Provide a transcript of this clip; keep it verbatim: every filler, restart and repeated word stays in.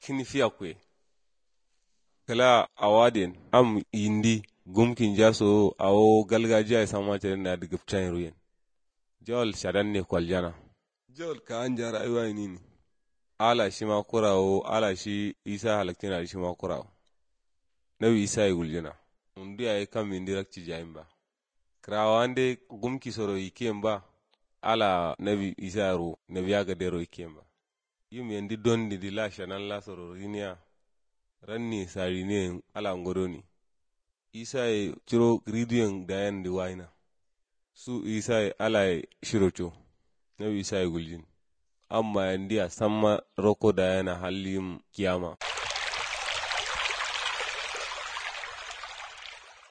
kini fiya kwe kala awaden am indi gumkin jaso awo galgajiya sama tere na digipchan ruyen jawal shadan ne kwaljana jawal ka an jara aiwa nini ala shi ma kurawo ala shi isa halaktina shi ma kurawo nabi isa yi guljina mundu ya yi kam indirakci jayin ba krawande gumki soro yikiem ba ala nabi isa ro nabi aga dero yikiem ba yum yendi dondi di la shanan la soro rinia ranni sarine ala ngodoni isa yi ciro ridiyon dayan di waina su isa yi ala yi shirocho nabi isa yi guljin amma yandi a samma roko dayana halim kiyama